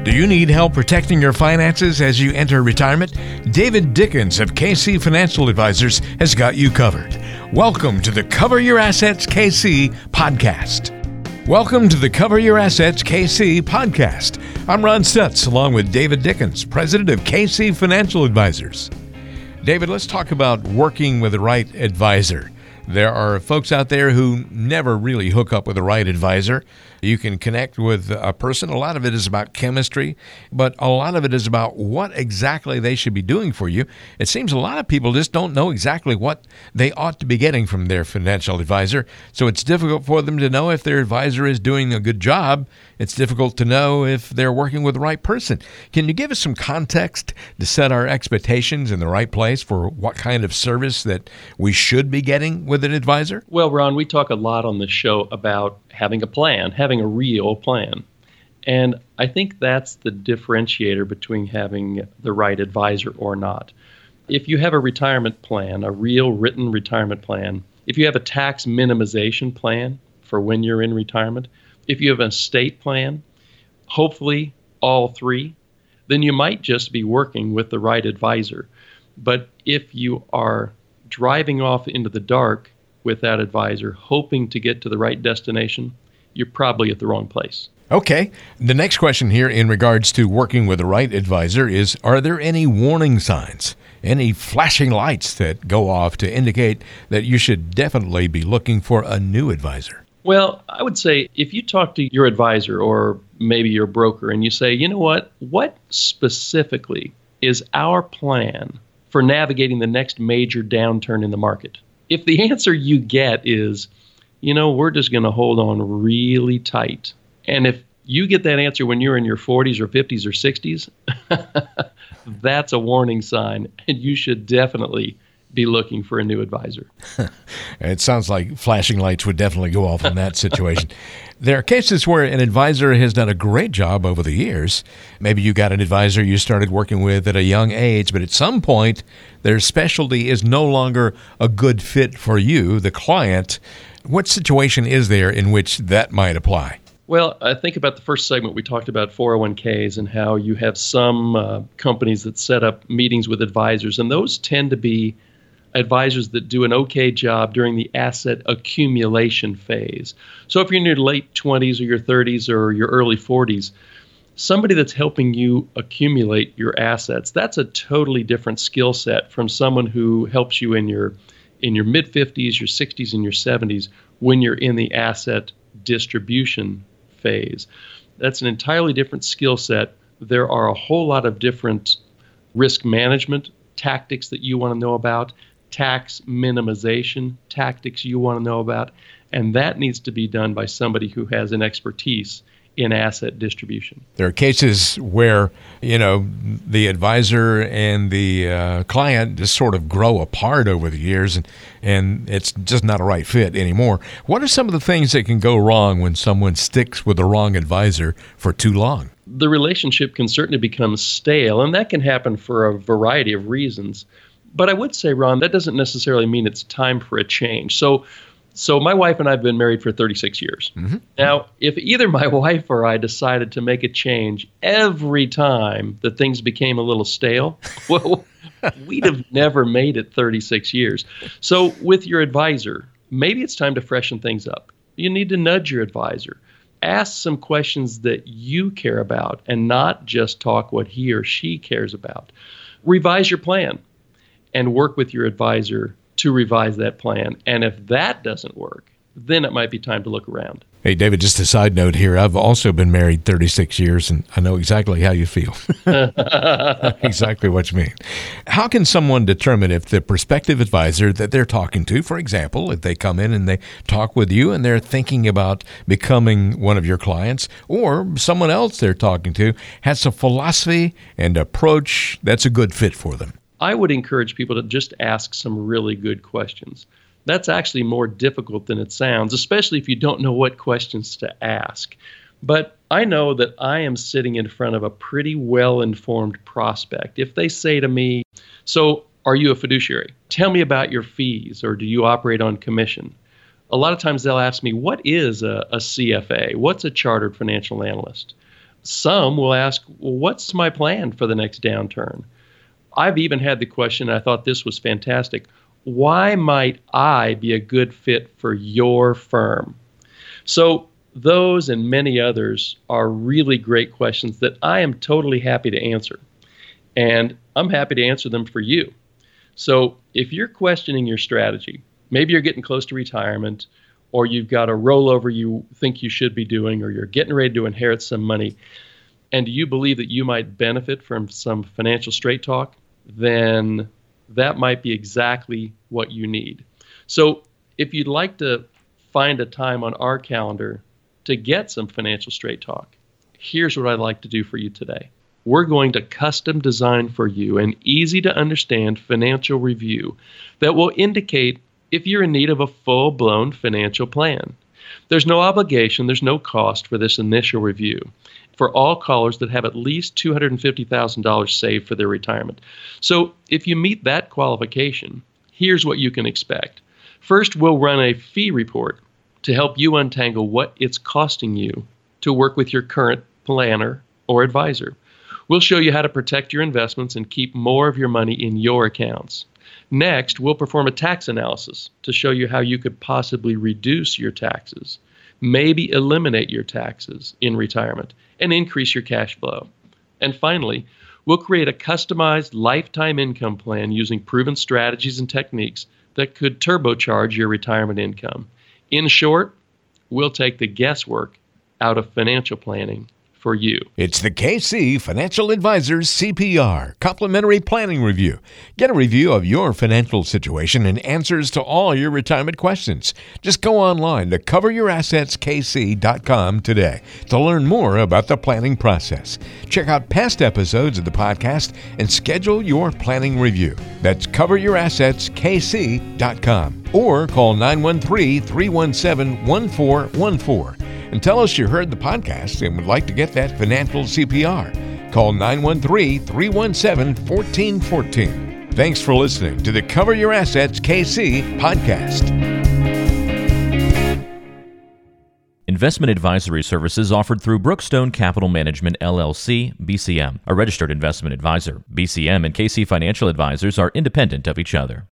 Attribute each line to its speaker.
Speaker 1: Do you need help protecting your finances as you enter retirement? David Dickens of KC Financial Advisors has got you covered. Welcome to the Cover Your Assets KC podcast. Welcome to the Cover Your Assets KC podcast. I'm Ron Stutz, along with David Dickens, president of KC Financial Advisors. David, let's talk about working with the right advisor. There are folks out there who never really hook up with the right advisor. You can connect with a person. A lot of it is about chemistry, but a lot of it is about what exactly they should be doing for you. It seems a lot of people just don't know exactly what they ought to be getting from their financial advisor, so it's difficult for them to know if their advisor is doing a good job. It's difficult to know if they're working with the right person. Can you give us some context to set our expectations in the right place for what kind of service that we should be getting with an advisor?
Speaker 2: Well, Ron, we talk a lot on this show about having a plan, having a real plan. And I think that's the differentiator between having the right advisor or not. If you have a retirement plan, a real written retirement plan, if you have a tax minimization plan for when you're in retirement, if you have an estate plan, hopefully all three, then you might just be working with the right advisor. But if you are driving off into the dark with that advisor, hoping to get to the right destination, you're probably at the wrong place.
Speaker 1: Okay. The next question here in regards to working with the right advisor is, are there any warning signs, any flashing lights that go off to indicate that you should definitely be looking for a new advisor?
Speaker 2: Well, I would say if you talk to your advisor or maybe your broker and you say, you know what specifically is our plan for navigating the next major downturn in the market? If the answer you get is, we're just going to hold on really tight. And if you get that answer when you're in your 40s or 50s or 60s, that's a warning sign. And you should definitely be looking for a new advisor.
Speaker 1: It sounds like flashing lights would definitely go off in that situation. There are cases where an advisor has done a great job over the years. Maybe you got an advisor you started working with at a young age, but at some point their specialty is no longer a good fit for you, the client. What situation is there in which that might apply?
Speaker 2: Well, I think about the first segment, we talked about 401ks and how you have some companies that set up meetings with advisors, and those tend to be advisors that do an okay job during the asset accumulation phase. So if you're in your late 20s or your 30s or your early 40s, somebody that's helping you accumulate your assets, that's a totally different skill set from someone who helps you in your mid-50s, your 60s, and your 70s when you're in the asset distribution phase. That's an entirely different skill set. There are a whole lot of different risk management tactics that you want to know about, tax minimization tactics you want to know about, and that needs to be done by somebody who has an expertise in asset distribution.
Speaker 1: There are cases where, the advisor and the client just sort of grow apart over the years, and it's just not a right fit anymore. What are some of the things that can go wrong when someone sticks with the wrong advisor for too long?
Speaker 2: The relationship can certainly become stale, and that can happen for a variety of reasons. But I would say, Ron, that doesn't necessarily mean it's time for a change. So my wife and I have been married for 36 years. Mm-hmm. Now, if either my wife or I decided to make a change every time that things became a little stale, well, we'd have never made it 36 years. So with your advisor, maybe it's time to freshen things up. You need to nudge your advisor. Ask some questions that you care about and not just talk what he or she cares about. Revise your plan and work with your advisor to revise that plan. And if that doesn't work, then it might be time to look around.
Speaker 1: Hey, David, just a side note here. I've also been married 36 years, and I know exactly how you feel. Exactly what you mean. How can someone determine if the prospective advisor that they're talking to, for example, if they come in and they talk with you and they're thinking about becoming one of your clients, or someone else they're talking to has a philosophy and approach that's a good fit for them?
Speaker 2: I would encourage people to just ask some really good questions. That's actually more difficult than it sounds, especially if you don't know what questions to ask. But I know that I am sitting in front of a pretty well-informed prospect. If they say to me, so are you a fiduciary? Tell me about your fees, or do you operate on commission? A lot of times they'll ask me, what is a CFA? What's a chartered financial analyst? Some will ask, well, what's my plan for the next downturn? I've even had the question, and I thought this was fantastic, why might I be a good fit for your firm? So those and many others are really great questions that I am totally happy to answer. And I'm happy to answer them for you. So if you're questioning your strategy, maybe you're getting close to retirement, or you've got a rollover you think you should be doing, or you're getting ready to inherit some money, and you believe that you might benefit from some financial straight talk, then that might be exactly what you need. So if you'd like to find a time on our calendar to get some financial straight talk, here's what I'd like to do for you today. We're going to custom design for you an easy to understand financial review that will indicate if you're in need of a full-blown financial plan. There's no obligation, there's no cost for this initial review for all callers that have at least $250,000 saved for their retirement. So if you meet that qualification, here's what you can expect. First, we'll run a fee report to help you untangle what it's costing you to work with your current planner or advisor. We'll show you how to protect your investments and keep more of your money in your accounts. Next, we'll perform a tax analysis to show you how you could possibly reduce your taxes, maybe eliminate your taxes in retirement, and increase your cash flow. And finally, we'll create a customized lifetime income plan using proven strategies and techniques that could turbocharge your retirement income. In short, we'll take the guesswork out of financial planning for you.
Speaker 1: It's the KC Financial Advisors CPR Complimentary Planning Review. Get a review of your financial situation and answers to all your retirement questions. Just go online to coveryourassetskc.com today to learn more about the planning process. Check out past episodes of the podcast and schedule your planning review. That's coveryourassetskc.com or call 913-317-1414. And tell us you heard the podcast and would like to get that financial CPR. Call 913-317-1414. Thanks for listening to the Cover Your Assets KC podcast.
Speaker 3: Investment advisory services offered through Brookstone Capital Management, LLC, BCM, a registered investment advisor. BCM and KC Financial Advisors are independent of each other.